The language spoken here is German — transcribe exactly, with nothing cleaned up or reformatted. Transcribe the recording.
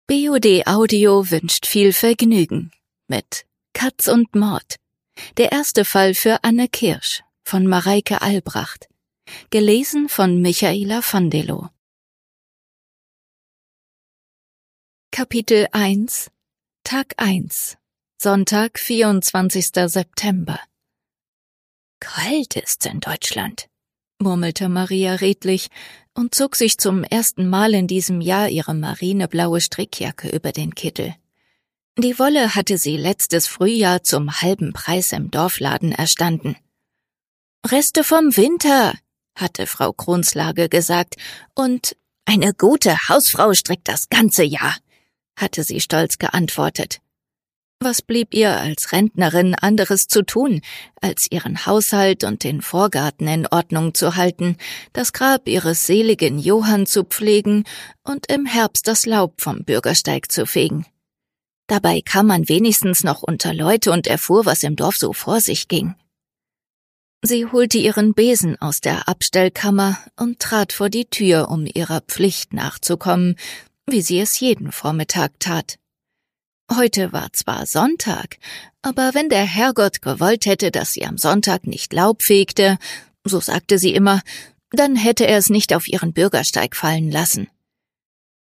B O D Audio wünscht viel Vergnügen mit Katz und Mord. Der erste Fall für Anne Kirsch von Mareike Albrecht. Gelesen von Michaela Vandelow. Kapitel eins. Tag eins. Sonntag, vierundzwanzigster September. Kalt ist's in Deutschland, murmelte Maria redlich und zog sich zum ersten Mal in diesem Jahr ihre marineblaue Strickjacke über den Kittel. Die Wolle hatte sie letztes Frühjahr zum halben Preis im Dorfladen erstanden. »Reste vom Winter«, hatte Frau Kronslage gesagt, und »eine gute Hausfrau strickt das ganze Jahr«, hatte sie stolz geantwortet. Was blieb ihr als Rentnerin anderes zu tun, als ihren Haushalt und den Vorgarten in Ordnung zu halten, das Grab ihres seligen Johann zu pflegen und im Herbst das Laub vom Bürgersteig zu fegen. Dabei kam man wenigstens noch unter Leute und erfuhr, was im Dorf so vor sich ging. Sie holte ihren Besen aus der Abstellkammer und trat vor die Tür, um ihrer Pflicht nachzukommen, wie sie es jeden Vormittag tat. Heute war zwar Sonntag, aber wenn der Herrgott gewollt hätte, dass sie am Sonntag nicht Laub fegte, so sagte sie immer, dann hätte er es nicht auf ihren Bürgersteig fallen lassen.